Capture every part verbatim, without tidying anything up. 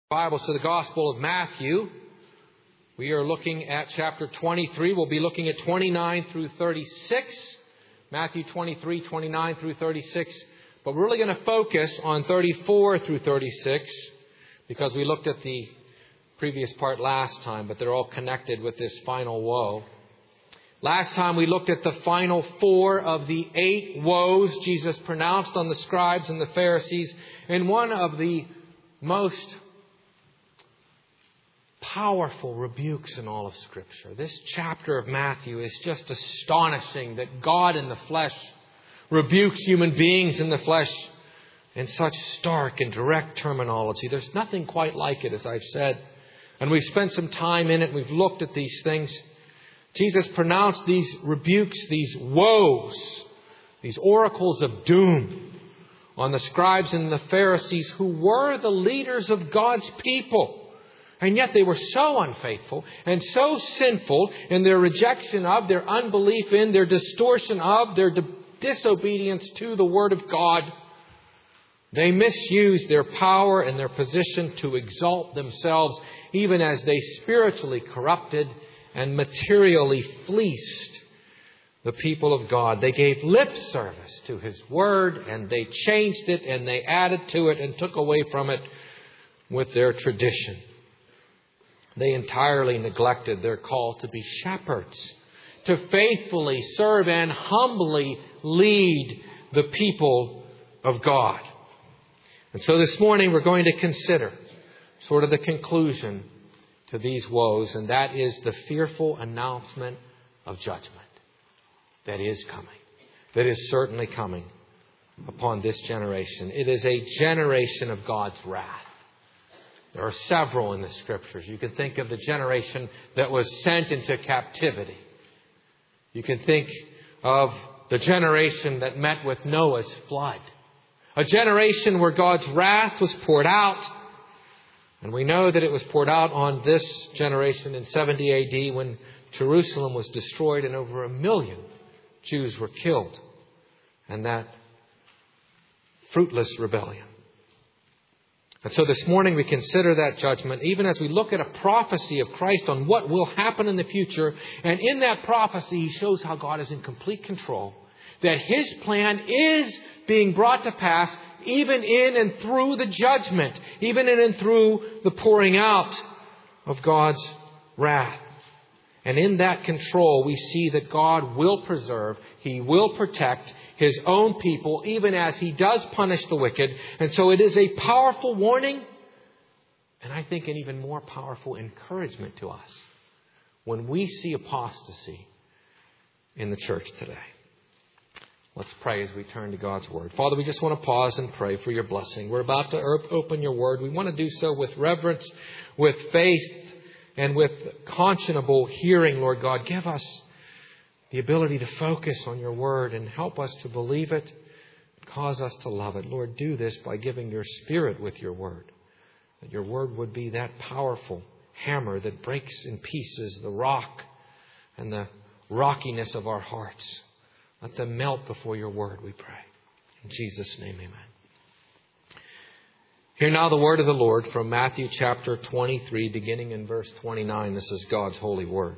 Bibles to the Gospel of Matthew. We are looking at chapter twenty-three. We'll be looking at twenty-nine through thirty-six. Matthew twenty-three, twenty-nine through thirty-six. But we're really going to focus on thirty-four through thirty-six because we looked at the previous part last time, but they're all connected with this final woe. Last time we looked at the final four of the eight woes Jesus pronounced on the scribes and the Pharisees in one of the most powerful rebukes in all of Scripture. This chapter of Matthew is just astonishing that God in the flesh rebukes human beings in the flesh in such stark and direct terminology. There's nothing quite like it, as I've said. And we've spent some time in it. We've looked at these things. Jesus pronounced these rebukes, these woes, these oracles of doom on the scribes and the Pharisees who were the leaders of God's people. And yet they were so unfaithful and so sinful in their rejection of, their unbelief in, their distortion of, their di- disobedience to the Word of God. They misused their power and their position to exalt themselves, even as they spiritually corrupted and materially fleeced the people of God. They gave lip service to His Word, and they changed it, and they added to it and took away from it with their tradition. They entirely neglected their call to be shepherds, to faithfully serve and humbly lead the people of God. And so this morning we're going to consider sort of the conclusion to these woes, and that is the fearful announcement of judgment that is coming, that is certainly coming upon this generation. It is a generation of God's wrath. There are several in the Scriptures. You can think of the generation that was sent into captivity. You can think of the generation that met with Noah's flood. A generation where God's wrath was poured out. And we know that it was poured out on this generation in seventy A D when Jerusalem was destroyed and over a million Jews were killed. And that fruitless rebellion. And so this morning we consider that judgment even as we look at a prophecy of Christ on what will happen in the future. And in that prophecy, He shows how God is in complete control. That His plan is being brought to pass even in and through the judgment. Even in and through the pouring out of God's wrath. And in that control, we see that God will preserve, He will protect His own people, even as He does punish the wicked. And so it is a powerful warning, and I think an even more powerful encouragement to us when we see apostasy in the church today. Let's pray as we turn to God's Word. Father, we just want to pause and pray for Your blessing. We're about to open Your Word. We want to do so with reverence, with faith, and with conscionable hearing, Lord God. Give us the ability to focus on Your Word and help us to believe it, cause us to love it. Lord, do this by giving Your Spirit with Your Word. That Your Word would be that powerful hammer that breaks in pieces the rock and the rockiness of our hearts. Let them melt before Your Word, we pray. In Jesus' name, amen. Hear now the word of the Lord from Matthew chapter twenty-three, beginning in verse twenty-nine. This is God's holy word.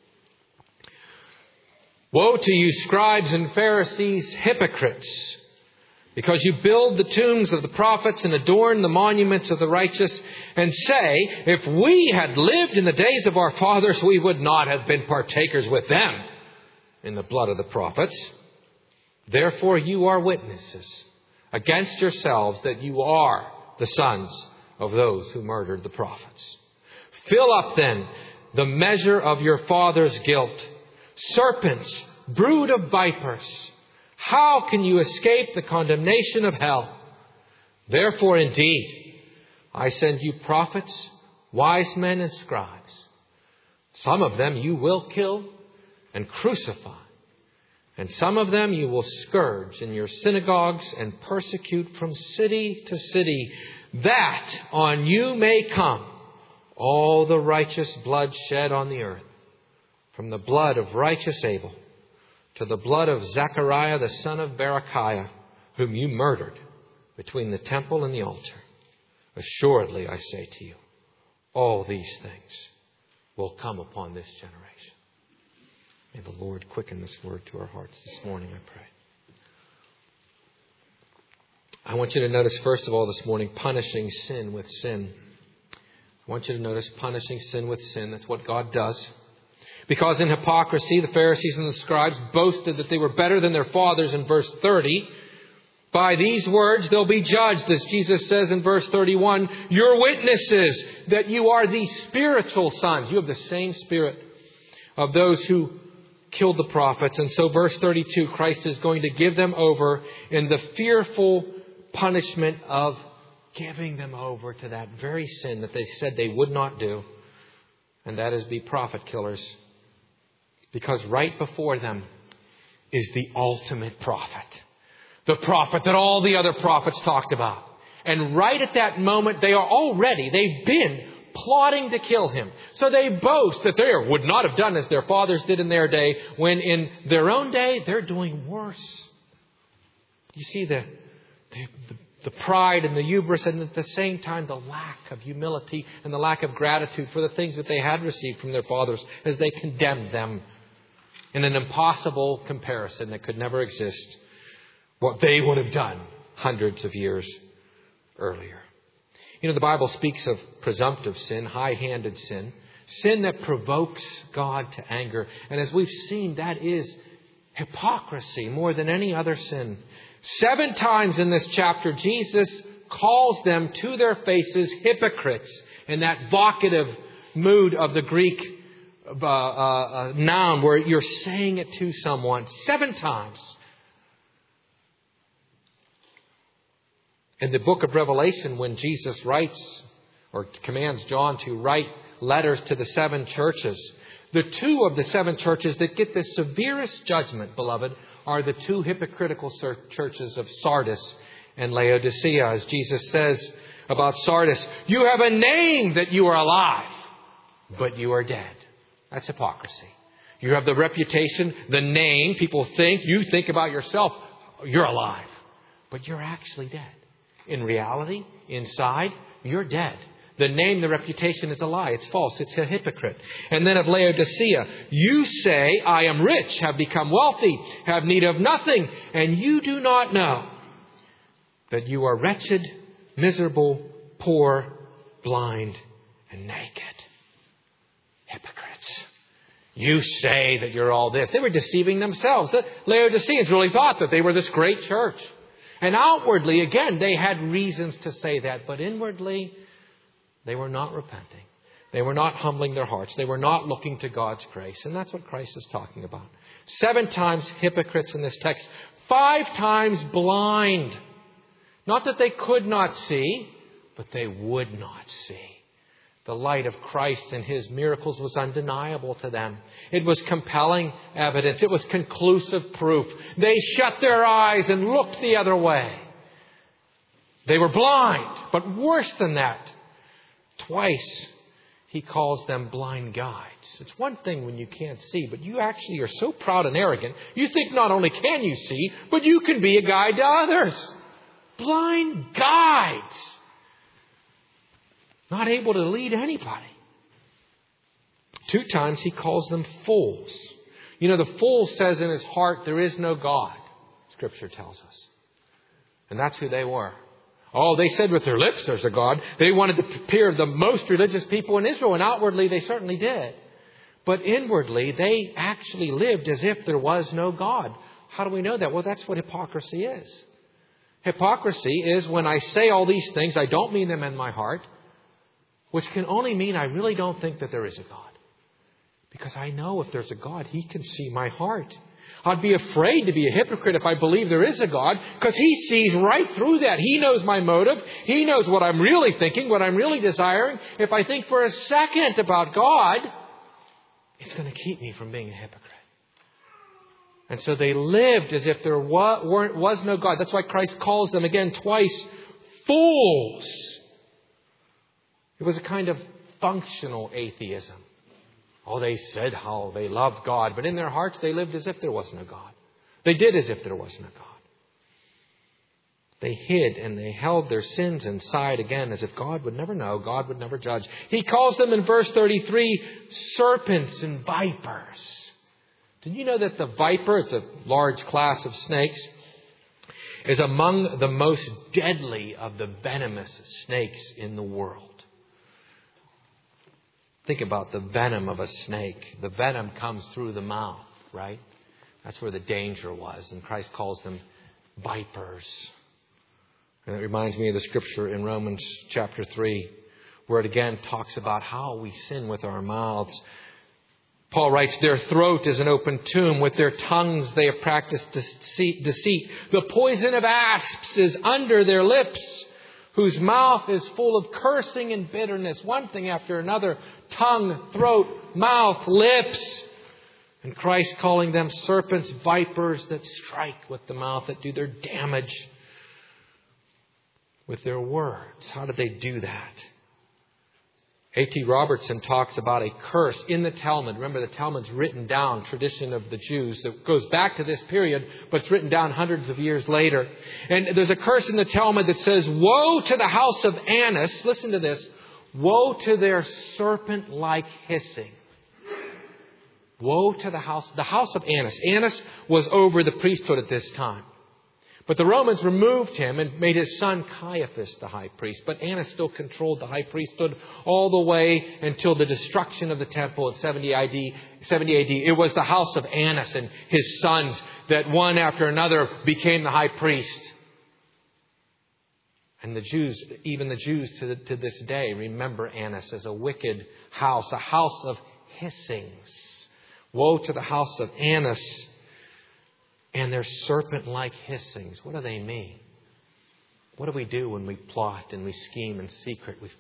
Woe to you, scribes and Pharisees, hypocrites, because you build the tombs of the prophets and adorn the monuments of the righteous, and say, if we had lived in the days of our fathers, we would not have been partakers with them in the blood of the prophets. Therefore you are witnesses against yourselves that you are the sons of those who murdered the prophets. Fill up then the measure of your father's guilt. Serpents, brood of vipers, how can you escape the condemnation of hell? Therefore indeed, I send you prophets, wise men and scribes. Some of them you will kill and crucify. And some of them you will scourge in your synagogues and persecute from city to city, that on you may come all the righteous blood shed on the earth, from the blood of righteous Abel to the blood of Zechariah the son of Berechiah, whom you murdered between the temple and the altar. Assuredly, I say to you, all these things will come upon this generation. May the Lord quicken this word to our hearts this morning, I pray. I want you to notice, first of all, this morning, punishing sin with sin. I want you to notice punishing sin with sin. That's what God does. Because in hypocrisy, the Pharisees and the scribes boasted that they were better than their fathers in verse thirty. By these words they'll be judged, as Jesus says in verse thirty-one, you're witnesses that you are the spiritual sons. You have the same spirit of those who killed the prophets. And so verse thirty-two, Christ is going to give them over in the fearful punishment of giving them over to that very sin that they said they would not do. And that is be prophet killers. Because right before them is the ultimate prophet. The prophet that all the other prophets talked about. And right at that moment, they are already, they've been plotting to kill him. So they boast that they would not have done as their fathers did in their day, when in their own day, they're doing worse. You see the, the, the, the pride and the hubris, and at the same time, the lack of humility and the lack of gratitude for the things that they had received from their fathers as they condemned them in an impossible comparison that could never exist. What they would have done hundreds of years earlier. You know, the Bible speaks of presumptive sin, high-handed sin, sin that provokes God to anger. And as we've seen, that is hypocrisy more than any other sin. Seven times in this chapter, Jesus calls them to their faces hypocrites in that vocative mood of the Greek uh, uh, noun where you're saying it to someone. Seven times. In the book of Revelation, when Jesus writes or commands John to write letters to the seven churches, the two of the seven churches that get the severest judgment, beloved, are the two hypocritical churches of Sardis and Laodicea. As Jesus says about Sardis, you have a name that you are alive, but you are dead. That's hypocrisy. You have the reputation, the name. People think, you think about yourself, you're alive, but you're actually dead. In reality, inside, you're dead. The name, the reputation is a lie. It's false. It's a hypocrite. And then of Laodicea, you say, I am rich, have become wealthy, have need of nothing, and you do not know that you are wretched, miserable, poor, blind, and naked. Hypocrites. You say that you're all this. They were deceiving themselves. The Laodiceans really thought that they were this great church. And outwardly, again, they had reasons to say that. But inwardly, they were not repenting. They were not humbling their hearts. They were not looking to God's grace. And that's what Christ is talking about. Seven times hypocrites in this text. Five times blind. Not that they could not see, but they would not see. The light of Christ and His miracles was undeniable to them. It was compelling evidence. It was conclusive proof. They shut their eyes and looked the other way. They were blind, but worse than that. Twice He calls them blind guides. It's one thing when you can't see, but you actually are so proud and arrogant, you think not only can you see, but you can be a guide to others. Blind guides. Not able to lead anybody. Two times He calls them fools. You know, the fool says in his heart, there is no God. Scripture tells us. And that's who they were. Oh, they said with their lips there's a God. They wanted to appear the most religious people in Israel. And outwardly they certainly did. But inwardly they actually lived as if there was no God. How do we know that? Well, that's what hypocrisy is. Hypocrisy is when I say all these things, I don't mean them in my heart. Which can only mean I really don't think that there is a God. Because I know if there's a God, He can see my heart. I'd be afraid to be a hypocrite if I believe there is a God, because He sees right through that. He knows my motive. He knows what I'm really thinking, what I'm really desiring. If I think for a second about God, it's going to keep me from being a hypocrite. And so they lived as if there was, was no God. That's why Christ calls them again twice fools. It was a kind of functional atheism. Oh, they said how they loved God, but in their hearts they lived as if there was no God. They did as if there was no God. They hid and they held their sins inside again as if God would never know, God would never judge. He calls them in verse thirty-three, serpents and vipers. Did you know that the viper, it's a large class of snakes, is among the most deadly of the venomous snakes in the world? Think about the venom of a snake. The venom comes through the mouth, right? That's where the danger was. And Christ calls them vipers. And it reminds me of the scripture in Romans chapter three, where it again talks about how we sin with our mouths. Paul writes, their throat is an open tomb. With their tongues they have practiced deceit. deceit. The poison of asps is under their lips, whose mouth is full of cursing and bitterness. One thing after another. Tongue, throat, mouth, lips. And Christ calling them serpents, vipers that strike with the mouth, that do their damage with their words. How did they do that? A T Robertson talks about a curse in the Talmud. Remember, the Talmud's written down, tradition of the Jews. It goes back to this period, but it's written down hundreds of years later. And there's a curse in the Talmud that says, woe to the house of Annas. Listen to this. Woe to their serpent-like hissing. Woe to the house, the house of Annas. Annas was over the priesthood at this time. But the Romans removed him and made his son Caiaphas the high priest. But Annas still controlled the high priesthood all the way until the destruction of the temple in seventy A D. It was the house of Annas and his sons that one after another became the high priest. And the Jews, even the Jews to, the, to this day, remember Annas as a wicked house, a house of hissings. Woe to the house of Annas and their serpent-like hissings. What do they mean? What do we do when we plot and we scheme in secret? We,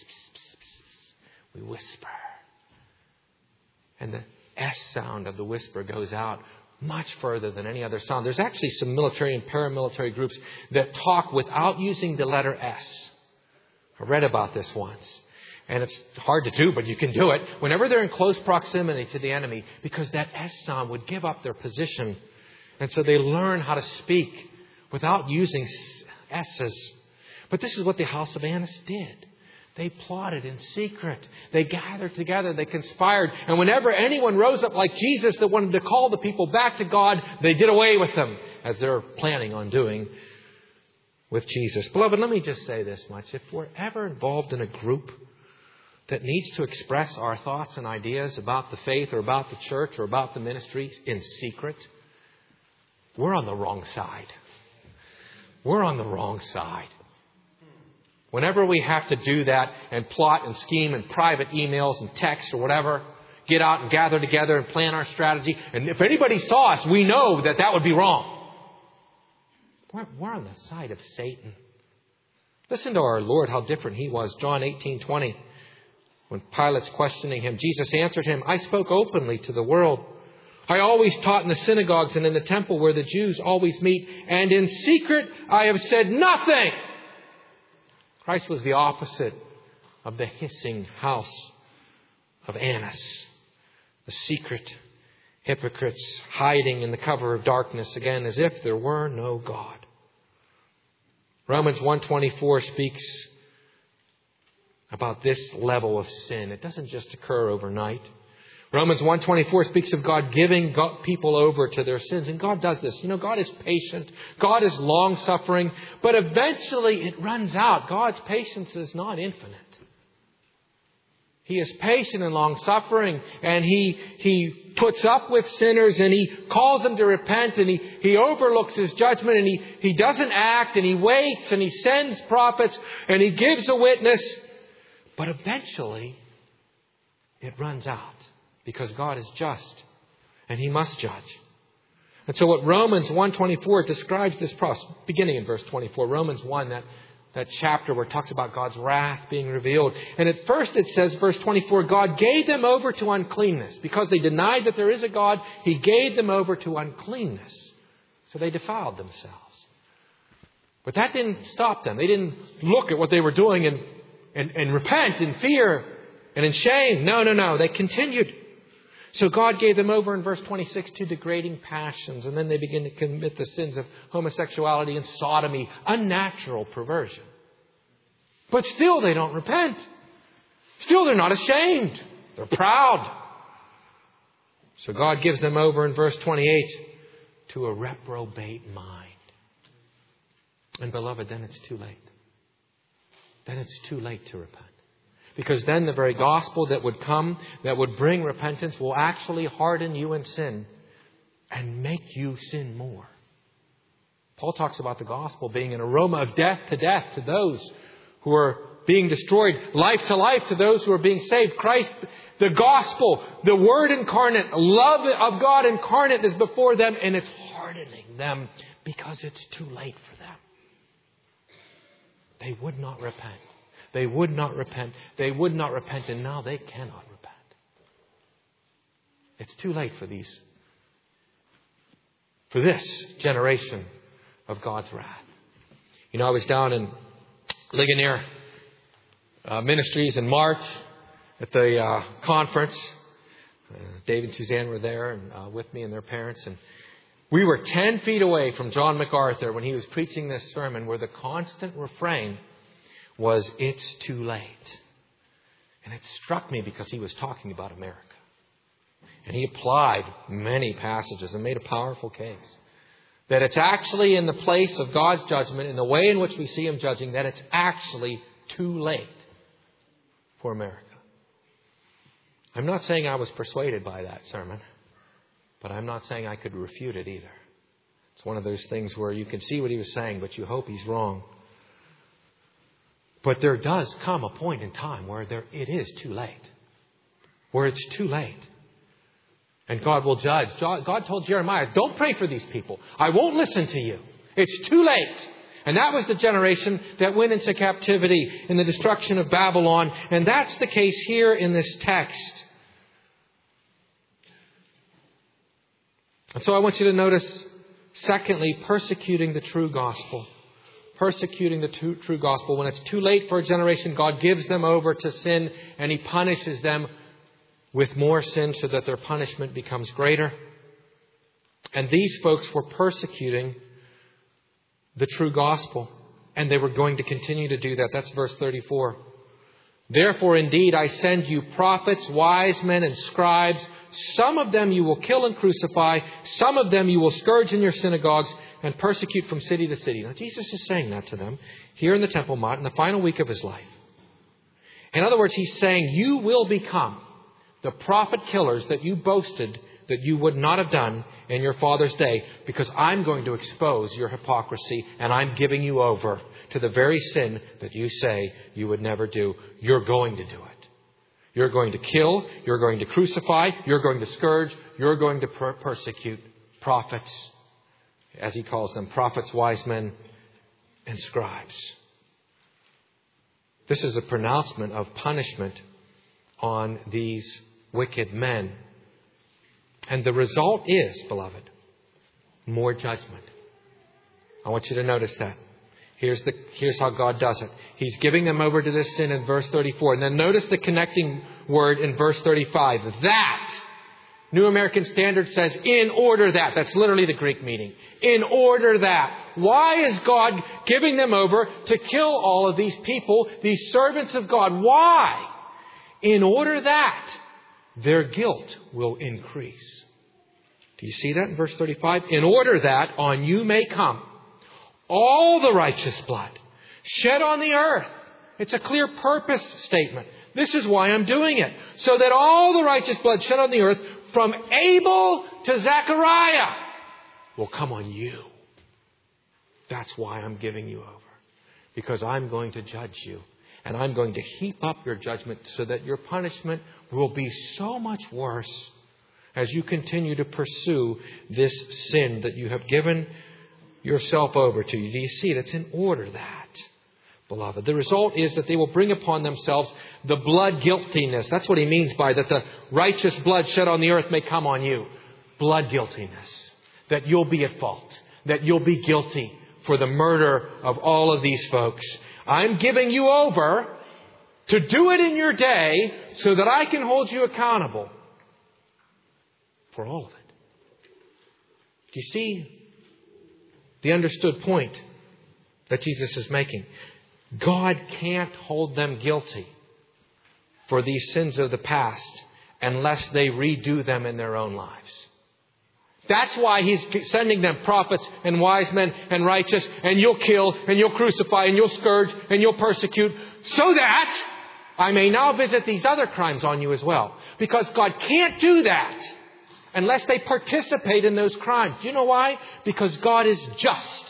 we whisper. And the S sound of the whisper goes out much further than any other sound. There's actually some military and paramilitary groups that talk without using the letter S. I read about this once. And it's hard to do, but you can do it whenever they're in close proximity to the enemy, because that S sound would give up their position. And so they learn how to speak without using S's. But this is what the house of Annas did. They plotted in secret. They gathered together. They conspired. And whenever anyone rose up like Jesus that wanted to call the people back to God, they did away with them, as they're planning on doing with Jesus. Beloved, let me just say this much. If we're ever involved in a group that needs to express our thoughts and ideas about the faith or about the church or about the ministries in secret, we're on the wrong side. We're on the wrong side. Whenever we have to do that and plot and scheme and private emails and texts or whatever, get out and gather together and plan our strategy. And if anybody saw us, we know that that would be wrong. We're, we're on the side of Satan. Listen to our Lord, how different He was. John eighteen twenty. When Pilate's questioning Him, Jesus answered him, I spoke openly to the world. I always taught in the synagogues and in the temple where the Jews always meet. And in secret I have said nothing. Christ was the opposite of the hissing house of Annas. The secret hypocrites hiding in the cover of darkness, again, as if there were no God. Romans one twenty-four speaks about this level of sin. It doesn't just occur overnight. Romans one twenty-four speaks of God giving God, people over to their sins. And God does this. You know, God is patient. God is long-suffering. But eventually it runs out. God's patience is not infinite. He is patient and long-suffering. And He He puts up with sinners. And He calls them to repent. And He, he overlooks His judgment. And he, he doesn't act. And He waits. And He sends prophets. And He gives a witness. But eventually it runs out. Because God is just and He must judge. And so what Romans one twenty-four describes this process, beginning in verse twenty-four, Romans one, that, that chapter where it talks about God's wrath being revealed. And at first it says, verse twenty-four, God gave them over to uncleanness. Because they denied that there is a God, He gave them over to uncleanness. So they defiled themselves. But that didn't stop them. They didn't look at what they were doing and, and, and repent in fear and in shame. No, no, no. They continued. So God gave them over in verse twenty-six to degrading passions. And then they begin to commit the sins of homosexuality and sodomy, unnatural perversion. But still they don't repent. Still they're not ashamed. They're proud. So God gives them over in verse twenty-eight to a reprobate mind. And beloved, then it's too late. Then it's too late to repent. Because then the very gospel that would come, that would bring repentance, will actually harden you in sin and make you sin more. Paul talks about the gospel being an aroma of death to death to those who are being destroyed, life to life to those who are being saved. Christ, the gospel, the Word incarnate, love of God incarnate is before them, and it's hardening them because it's too late for them. They would not repent. They would not repent. They would not repent, and now they cannot repent. It's too late for these, for this generation of God's wrath. You know, I was down in Ligonier uh, Ministries in March at the uh, conference. Uh, Dave and Suzanne were there and uh, with me and their parents, and we were ten feet away from John MacArthur when he was preaching this sermon, where the constant refrain was, "It's too late." And it struck me because he was talking about America. And he applied many passages and made a powerful case that it's actually in the place of God's judgment, in the way in which we see Him judging, that it's actually too late for America. I'm not saying I was persuaded by that sermon, but I'm not saying I could refute it either. It's one of those things where you can see what he was saying, but you hope he's wrong. But there does come a point in time where there, it is too late. Where it's too late. And God will judge. God told Jeremiah, don't pray for these people. I won't listen to you. It's too late. And that was the generation that went into captivity in the destruction of Babylon. And that's the case here in this text. And so I want you to notice, secondly, persecuting the true gospel. Persecuting the true, true gospel. When it's too late for a generation, God gives them over to sin and He punishes them with more sin so that their punishment becomes greater. And these folks were persecuting the true gospel, and they were going to continue to do that. That's verse thirty-four. Therefore, indeed, I send you prophets, wise men, and scribes. Some of them you will kill and crucify. Some of them you will scourge in your synagogues and persecute from city to city. Now, Jesus is saying that to them here in the Temple Mount in the final week of His life. In other words, He's saying, you will become the prophet killers that you boasted that you would not have done in your father's day, because I'm going to expose your hypocrisy and I'm giving you over to the very sin that you say you would never do. You're going to do it. You're going to kill. You're going to crucify. You're going to scourge. You're going to per- persecute prophets, as He calls them, prophets, wise men, and scribes. This is a pronouncement of punishment on these wicked men. And the result is, beloved, more judgment. I want you to notice that. Here's the here's how God does it. He's giving them over to this sin in verse thirty-four. And then notice the connecting word in verse thirty-five. That, New American Standard says, in order that. That's literally the Greek meaning. In order that. Why is God giving them over to kill all of these people, these servants of God? Why? In order that their guilt will increase. Do you see that in verse thirty-five? In order that on you may come all the righteous blood shed on the earth. It's a clear purpose statement. This is why I'm doing it. So that all the righteous blood shed on the earth from Abel to Zechariah will come on you. That's why I'm giving you over. Because I'm going to judge you. And I'm going to heap up your judgment so that your punishment will be so much worse as you continue to pursue this sin that you have given yourself over to. Do you see it? It's in order that, beloved. The result is that they will bring upon themselves the blood guiltiness. That's what he means by that the righteous blood shed on the earth may come on you. Blood guiltiness. That you'll be at fault. That you'll be guilty for the murder of all of these folks. I'm giving you over to do it in your day so that I can hold you accountable. for all of it. Do you see the understood point that Jesus is making? God can't hold them guilty for these sins of the past unless they redo them in their own lives. That's why He's sending them prophets and wise men and righteous, and you'll kill and you'll crucify and you'll scourge and you'll persecute, so that I may now visit these other crimes on you as well. Because God can't do that unless they participate in those crimes. Do you know why? Because God is just.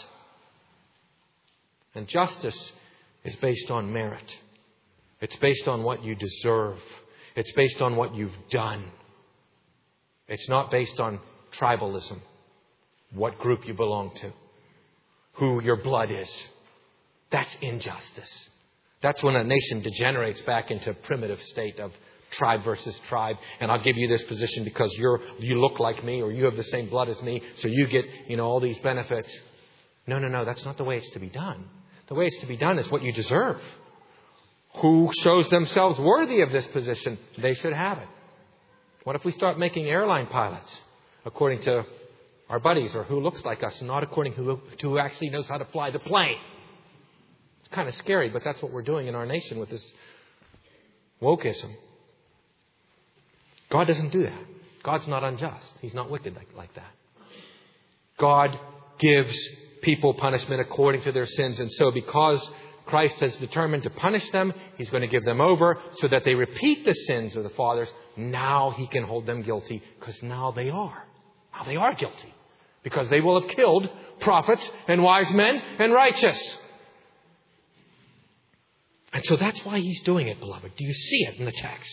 And justice is based on merit. It's based on what you deserve. It's based on what you've done. It's not based on tribalism, what group you belong to, who your blood is. That's injustice. That's when a nation degenerates back into a primitive state of tribe versus tribe. And I'll give you this position because you're you look like me, or you have the same blood as me, so you get, you know, all these benefits. No, no, no. That's not the way it's to be done. The way it's to be done is what you deserve. Who shows themselves worthy of this position, they should have it. What if we start making airline pilots according to our buddies, or who looks like us, and not according to who, to who actually knows how to fly the plane? It's kind of scary, but that's what we're doing in our nation with this wokeism. God doesn't do that. God's not unjust. He's not wicked like, like that. God gives people punishment according to their sins. And so because Christ has determined to punish them, He's going to give them over so that they repeat the sins of the fathers. Now He can hold them guilty, because now they are. Now they are guilty. Because they will have killed prophets and wise men and righteous. And so that's why He's doing it, beloved. Do you see it in the text?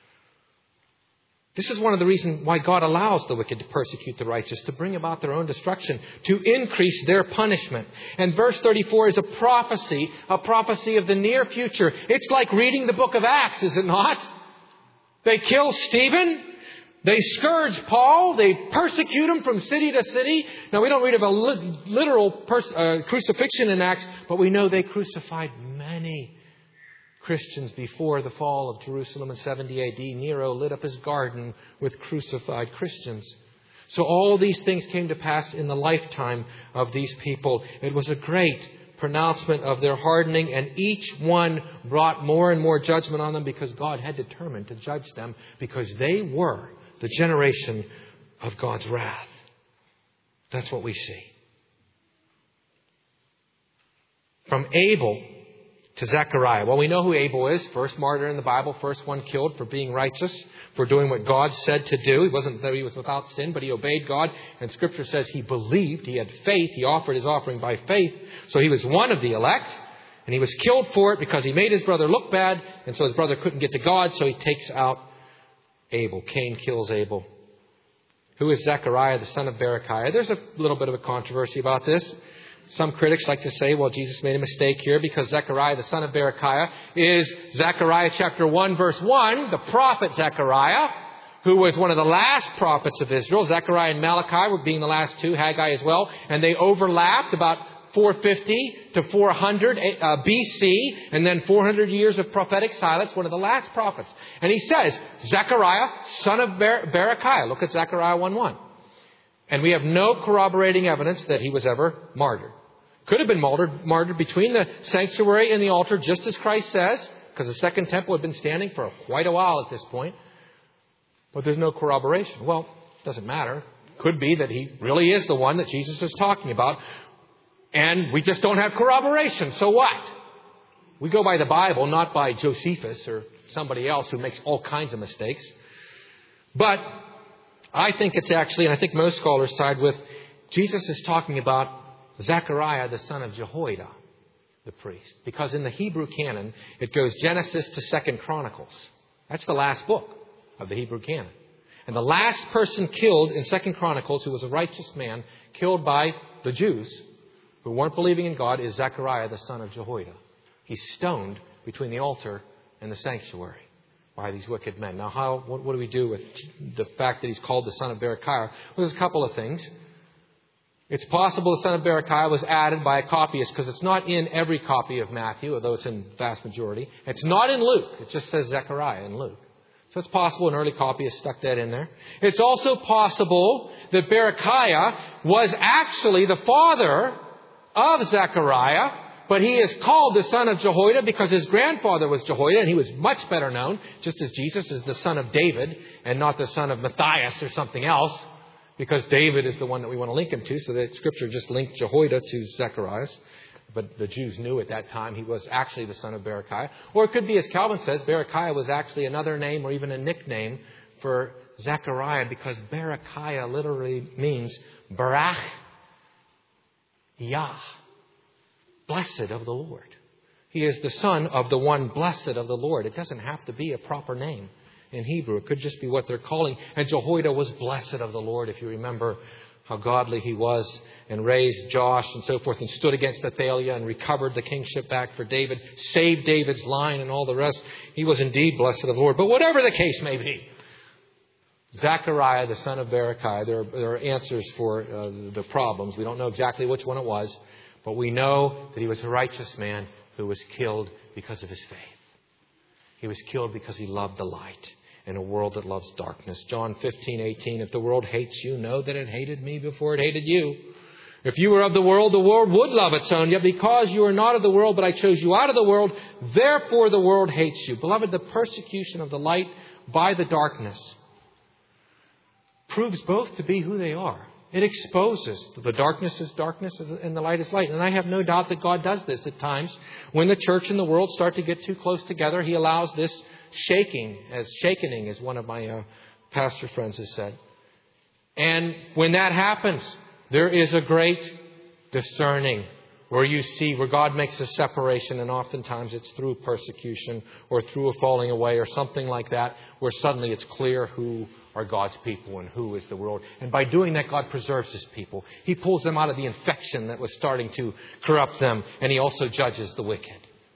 This is one of the reasons why God allows the wicked to persecute the righteous, to bring about their own destruction, to increase their punishment. And verse thirty-four is a prophecy, a prophecy of the near future. It's like reading the book of Acts, is it not? They kill Stephen. They scourge Paul. They persecute him from city to city. Now, we don't read of a literal pers- uh, crucifixion in Acts, but we know they crucified many Christians before the fall of Jerusalem in seventy A D. Nero lit up his garden with crucified Christians. So all these things came to pass in the lifetime of these people. It was a great pronouncement of their hardening, and each one brought more and more judgment on them, because God had determined to judge them, because they were the generation of God's wrath. That's what we see. From Abel to Zechariah. Well, we know who Abel is. First martyr in the Bible. First one killed for being righteous, for doing what God said to do. He wasn't that he was without sin, but he obeyed God. And Scripture says he believed. He had faith. He offered his offering by faith. So he was one of the elect. And he was killed for it because he made his brother look bad. And so his brother couldn't get to God. So he takes out Abel. Cain kills Abel. Who is Zechariah, the son of Berechiah? There's a little bit of a controversy about this. Some critics like to say, well, Jesus made a mistake here, because Zechariah, the son of Berechiah, is Zechariah chapter one, verse one, the prophet Zechariah, who was one of the last prophets of Israel. Zechariah and Malachi were being the last two, Haggai as well, and they overlapped about four fifty to four hundred uh, B C, and then four hundred years of prophetic silence, one of the last prophets. And he says, Zechariah, son of Ber- Berechiah. Look at Zechariah one one. And we have no corroborating evidence that he was ever martyred. Could have been martyred, martyred between the sanctuary and the altar, just as Christ says, because the second temple had been standing for quite a while at this point. But there's no corroboration. Well, it doesn't matter. Could be that he really is the one that Jesus is talking about. And we just don't have corroboration. So what? We go by the Bible, not by Josephus or somebody else who makes all kinds of mistakes. But I think it's actually, and I think most scholars side with, Jesus is talking about Zechariah, the son of Jehoiada, the priest. Because in the Hebrew canon, it goes Genesis to Second Chronicles. That's the last book of the Hebrew canon. And the last person killed in Second Chronicles, who was a righteous man, killed by the Jews who weren't believing in God, is Zechariah, the son of Jehoiada. He's stoned between the altar and the sanctuary by these wicked men. Now, how? What, what do we do with the fact that he's called the son of Berechiah? Well, there's a couple of things. It's possible the son of Berechiah was added by a copyist, because it's not in every copy of Matthew, although it's in the vast majority. It's not in Luke. It just says Zechariah in Luke. So it's possible an early copy has stuck that in there. It's also possible that Berechiah was actually the father of Zechariah, but he is called the son of Jehoiada because his grandfather was Jehoiada, and he was much better known, just as Jesus is the son of David and not the son of Matthias or something else, because David is the one that we want to link him to, so that Scripture just linked Jehoiada to Zechariah. But the Jews knew at that time he was actually the son of Berechiah. Or it could be, as Calvin says, Berechiah was actually another name or even a nickname for Zechariah, because Berechiah literally means Barach Yah, blessed of the Lord. He is the son of the one blessed of the Lord. It doesn't have to be a proper name in Hebrew. It could just be what they're calling. And Jehoiada was blessed of the Lord, if you remember how godly he was, and raised Joash and so forth, and stood against Athaliah and recovered the kingship back for David, saved David's line and all the rest. He was indeed blessed of the Lord. But whatever the case may be, Zechariah, the son of Berechiah, there are, there are answers for uh, the problems. We don't know exactly which one it was, but we know that he was a righteous man who was killed because of his faith. He was killed because he loved the light in a world that loves darkness. John fifteen eighteen, if the world hates you, know that it hated me before it hated you. If you were of the world, the world would love its own. Yet because you are not of the world, but I chose you out of the world, therefore the world hates you. Beloved, the persecution of the light by the darkness proves both to be who they are. It exposes the darkness is darkness and the light is light. And I have no doubt that God does this at times. When the church and the world start to get too close together, He allows this shaking, as shakening, as one of my uh, pastor friends has said. And when that happens, there is a great discerning where you see, where God makes a separation, and oftentimes it's through persecution or through a falling away or something like that, where suddenly it's clear who are God's people and who is the world. And by doing that, God preserves His people. He pulls them out of the infection that was starting to corrupt them, and He also judges the wicked.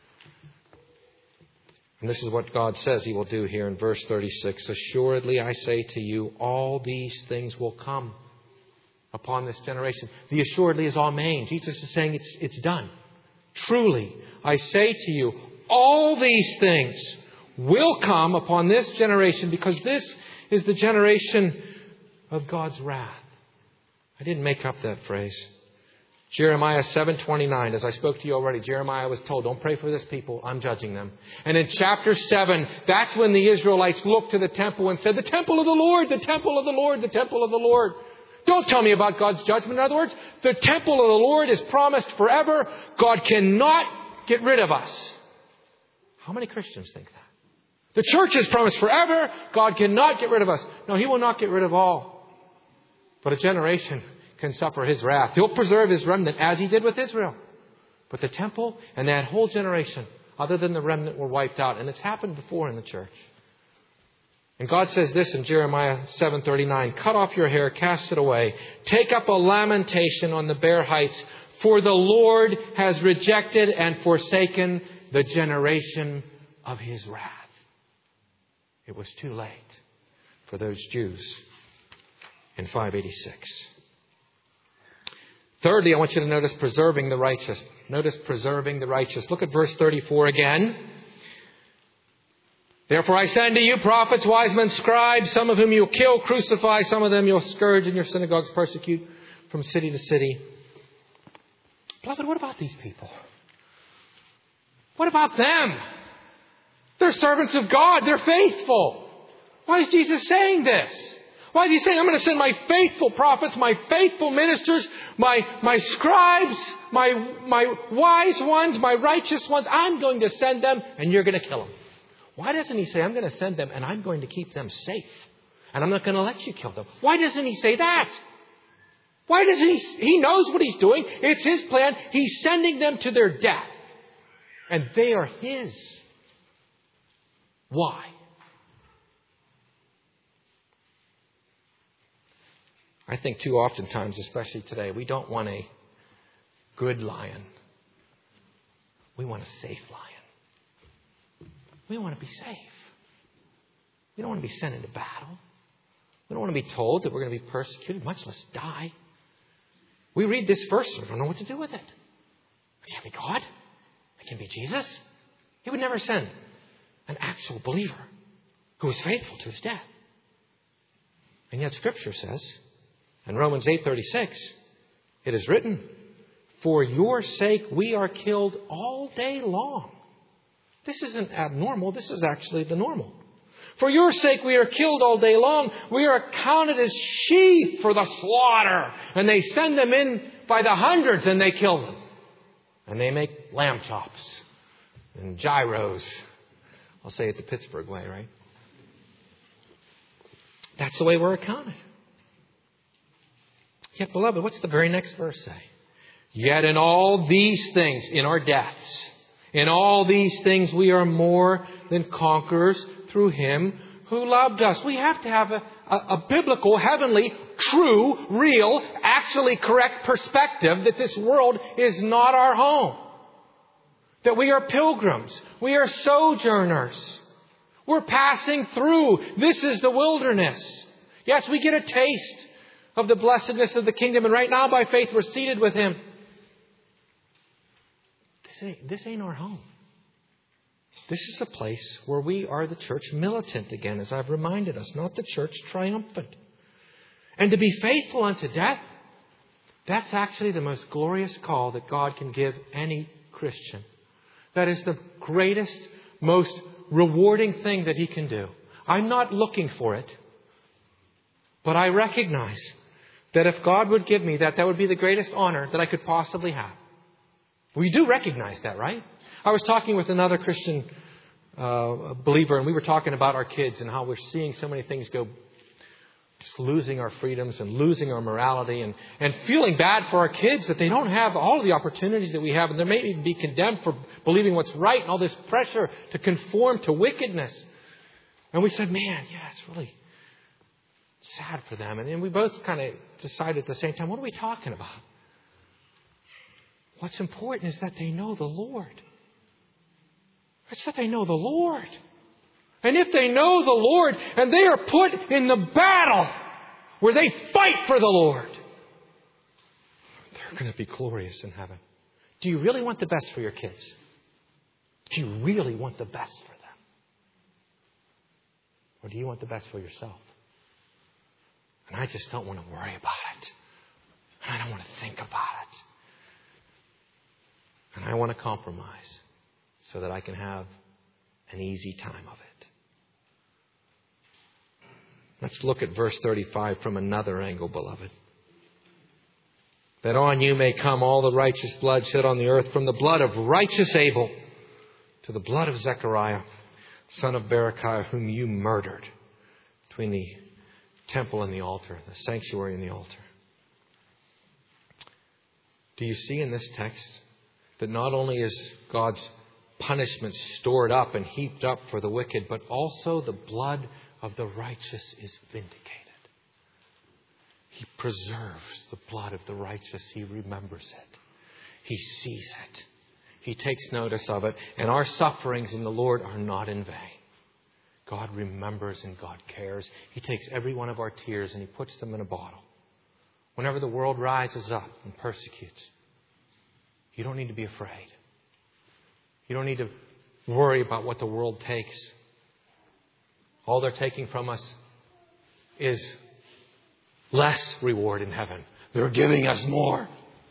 And this is what God says He will do here in verse thirty-six. Assuredly, I say to you, all these things will come upon this generation. The assuredly is amen. Jesus is saying it's, it's done. Truly, I say to you, all these things will come upon this generation, because this is the generation of God's wrath. I didn't make up that phrase. Jeremiah seven twenty-nine, as I spoke to you already, Jeremiah was told, don't pray for this people, I'm judging them. And in chapter seven, that's when the Israelites looked to the temple and said, the temple of the Lord, the temple of the Lord, the temple of the Lord. Don't tell me about God's judgment. In other words, the temple of the Lord is promised forever. God cannot get rid of us. How many Christians think that? The church is promised forever. God cannot get rid of us. No, He will not get rid of all. But a generation can suffer His wrath. He'll preserve His remnant as He did with Israel. But the temple and that whole generation, other than the remnant, were wiped out. And it's happened before in the church. And God says this in Jeremiah seven thirty-nine, cut off your hair, cast it away. Take up a lamentation on the bare heights, for the Lord has rejected and forsaken the generation of His wrath. It was too late for those Jews in five eighty-six. Thirdly, I want you to notice preserving the righteous. Notice preserving the righteous. Look at verse thirty-four again. Therefore I send to you prophets, wise men, scribes, some of whom you'll kill, crucify, some of them you'll scourge in your synagogues, persecute from city to city. Beloved, what about these people? What about them? They're servants of God. They're faithful. Why is Jesus saying this? Why is He saying, I'm going to send my faithful prophets, my faithful ministers, my, my scribes, my, my wise ones, my righteous ones. I'm going to send them and you're going to kill them. Why doesn't He say, I'm going to send them and I'm going to keep them safe and I'm not going to let you kill them? Why doesn't He say that? Why doesn't He? He knows what He's doing. It's His plan. He's sending them to their death. And they are His. Why? I think too often times, especially today, we don't want a good lion. We want a safe lion. We want to be safe. We don't want to be sent into battle. We don't want to be told that we're going to be persecuted, much less die. We read this verse and we don't know what to do with it. It can't be God. It can't be Jesus. He would never send an actual believer who was faithful to his death. And yet Scripture says, in Romans eight thirty-six, it is written, for your sake we are killed all day long. This isn't abnormal. This is actually the normal. For your sake we are killed all day long. We are counted as sheep for the slaughter. And they send them in by the hundreds and they kill them. And they make lamb chops and gyros. I'll say it the Pittsburgh way, right? That's the way we're accounted. Yet, beloved, what's the very next verse say? Yet in all these things, in our deaths, in all these things we are more than conquerors through Him who loved us. We have to have a, a, a biblical, heavenly, true, real, actually correct perspective that this world is not our home. That we are pilgrims. We are sojourners. We're passing through. This is the wilderness. Yes, we get a taste of the blessedness of the kingdom. And right now, by faith, we're seated with Him. This ain't, this ain't our home. This is a place where we are the church militant again, as I've reminded us, not the church triumphant. And to be faithful unto death, that's actually the most glorious call that God can give any Christian. That is the greatest, most rewarding thing that He can do. I'm not looking for it, but I recognize that if God would give me that, that would be the greatest honor that I could possibly have. We do recognize that, right? I was talking with another Christian uh, believer, and we were talking about our kids and how we're seeing so many things go, just losing our freedoms and losing our morality and, and feeling bad for our kids that they don't have all of the opportunities that we have, and they may even be condemned for believing what's right and all this pressure to conform to wickedness. And we said, man, yeah, it's really sad for them. And then we both kind of decided at the same time, what are we talking about? What's important is that they know the Lord. It's that they know the Lord. And if they know the Lord and they are put in the battle where they fight for the Lord, they're going to be glorious in heaven. Do you really want the best for your kids? Do you really want the best for them? Or do you want the best for yourself? And I just don't want to worry about it. I don't want to think about it. And I want to compromise so that I can have an easy time of it. Let's look at verse thirty-five from another angle, beloved. That on you may come all the righteous blood shed on the earth, from the blood of righteous Abel to the blood of Zechariah, son of Berechiah, whom you murdered between the temple and the altar, the sanctuary and the altar. Do you see in this text that not only is God's punishment stored up and heaped up for the wicked, but also the blood of the righteous is vindicated. He preserves the blood of the righteous. He remembers it. He sees it. He takes notice of it. And our sufferings in the Lord are not in vain. God remembers and God cares. He takes every one of our tears and He puts them in a bottle. Whenever the world rises up and persecutes, you don't need to be afraid. You don't need to worry about what the world takes. All they're taking from us is less reward in heaven. They're giving us more.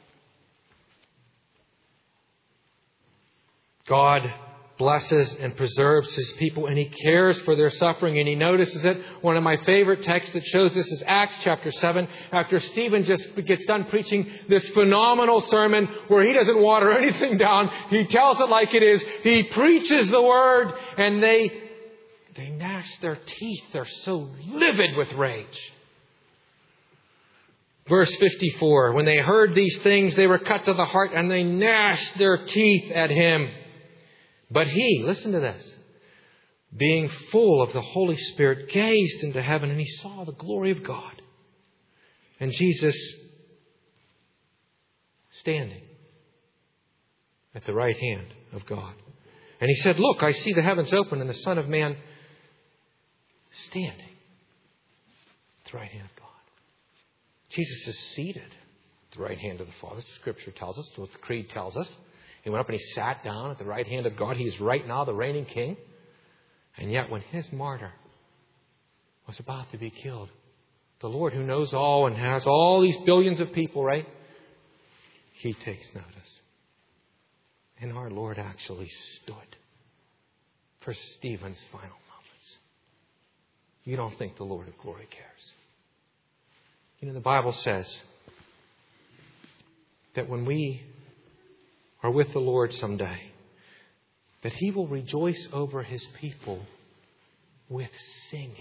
God blesses and preserves His people, and He cares for their suffering, and He notices it. One of my favorite texts that shows this is Acts chapter seven. After Stephen just gets done preaching this phenomenal sermon where he doesn't water anything down, he tells it like it is. He preaches the word, and they they gnash their teeth. They're so livid with rage. Verse fifty-four, when they heard these things, they were cut to the heart, and they gnashed their teeth at him. But he, listen to this, being full of the Holy Spirit, gazed into heaven, and he saw the glory of God. And Jesus standing at the right hand of God. And he said, look, I see the heavens open and the Son of Man standing at the right hand of God. Jesus is seated at the right hand of the Father. The Scripture tells us, what the Creed tells us. He went up and He sat down at the right hand of God. He is right now the reigning King. And yet when His martyr was about to be killed. The Lord who knows all and has all these billions of people, right? He takes notice. And our Lord actually stood for Stephen's final moments. You don't think the Lord of glory cares. You know, the Bible says that when we are with the Lord someday, that He will rejoice over His people with singing.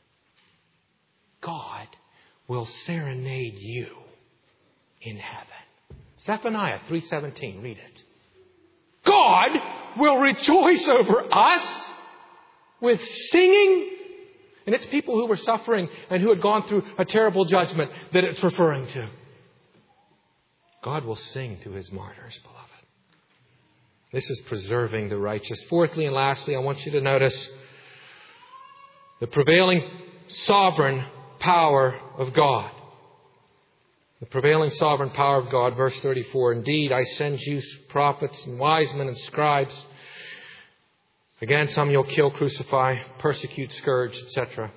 God will serenade you in heaven. Zephaniah three seventeen, read it. God will rejoice over us with singing. And it's people who were suffering and who had gone through a terrible judgment that it's referring to. God will sing to His martyrs, beloved. This is preserving the righteous. Fourthly and lastly, I want you to notice the prevailing sovereign power of God. The prevailing sovereign power of God, verse thirty-four. Indeed, I send you prophets and wise men and scribes. Again, some you'll kill, crucify, persecute, scourge, et cetera.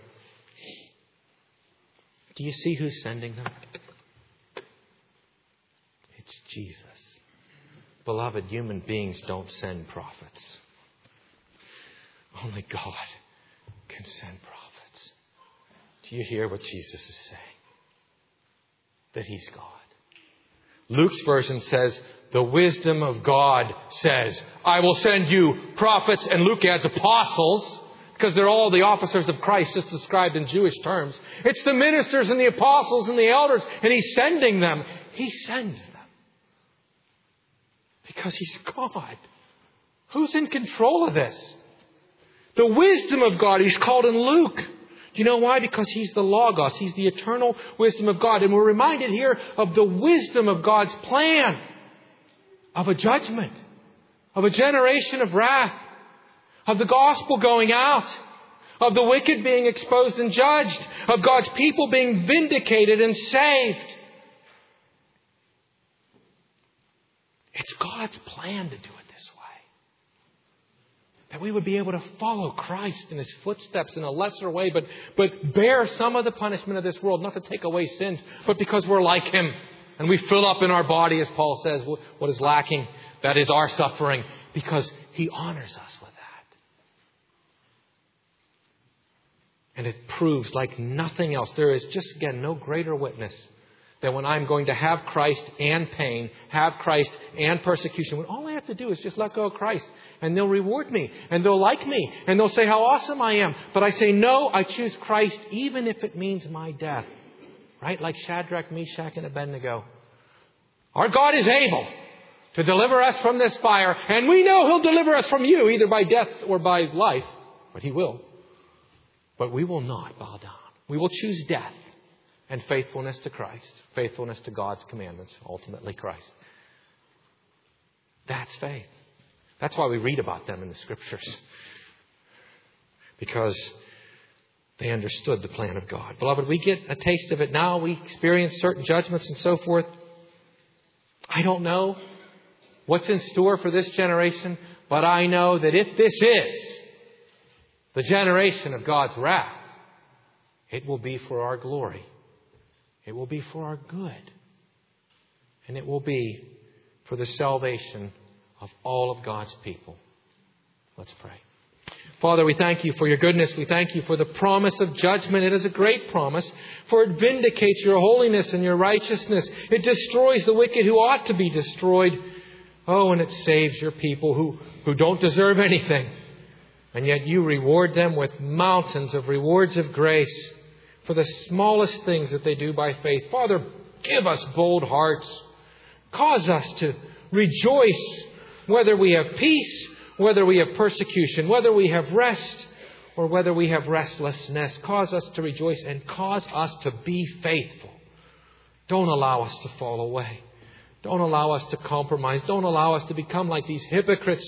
Do you see who's sending them? It's Jesus. Beloved, human beings don't send prophets. Only God can send prophets. Do you hear what Jesus is saying? That He's God. Luke's version says, the wisdom of God says, I will send you prophets, and Luke adds apostles, because they're all the officers of Christ, just described in Jewish terms. It's the ministers and the apostles and the elders, and He's sending them. He sends them. Because He's God. Who's in control of this? The wisdom of God, He's called in Luke. Do you know why? Because He's the Logos. He's the eternal wisdom of God. And we're reminded here of the wisdom of God's plan. Of a judgment. Of a generation of wrath. Of the gospel going out. Of the wicked being exposed and judged. Of God's people being vindicated and saved. It's God's plan to do it this way. That we would be able to follow Christ in His footsteps in a lesser way, but, but bear some of the punishment of this world, not to take away sins, but because we're like Him. And we fill up in our body, as Paul says, what is lacking. That is our suffering, because He honors us with that. And it proves like nothing else. There is just, again, no greater witness that when I'm going to have Christ and pain, have Christ and persecution, when all I have to do is just let go of Christ, and they'll reward me, and they'll like me, and they'll say how awesome I am. But I say, no, I choose Christ, even if it means my death. Right? Like Shadrach, Meshach, and Abednego. Our God is able to deliver us from this fire, and we know He'll deliver us from you, either by death or by life. But He will. But we will not bow down. We will choose death. And faithfulness to Christ. Faithfulness to God's commandments. Ultimately Christ. That's faith. That's why we read about them in the Scriptures. Because they understood the plan of God. Beloved, we get a taste of it now. We experience certain judgments and so forth. I don't know what's in store for this generation. But I know that if this is the generation of God's wrath, it will be for our glory. It will be for our good. And it will be for the salvation of all of God's people. Let's pray. Father, we thank You for Your goodness. We thank You for the promise of judgment. It is a great promise, for it vindicates Your holiness and Your righteousness. It destroys the wicked who ought to be destroyed. Oh, and it saves Your people who, who don't deserve anything. And yet You reward them with mountains of rewards of grace for the smallest things that they do by faith. Father, give us bold hearts. Cause us to rejoice whether we have peace, whether we have persecution, whether we have rest, or whether we have restlessness. Cause us to rejoice and cause us to be faithful. Don't allow us to fall away. Don't allow us to compromise. Don't allow us to become like these hypocrites.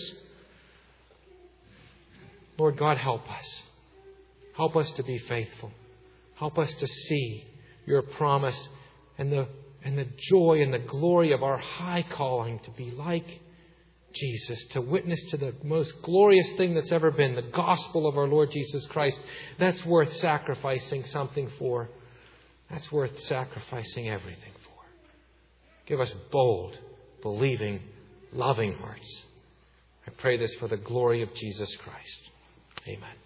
Lord God, help us. Help us to be faithful. Help us to see Your promise and the, and the joy and the glory of our high calling to be like Jesus, to witness to the most glorious thing that's ever been, the gospel of our Lord Jesus Christ, that's worth sacrificing something for. That's worth sacrificing everything for. Give us bold, believing, loving hearts. I pray this for the glory of Jesus Christ. Amen.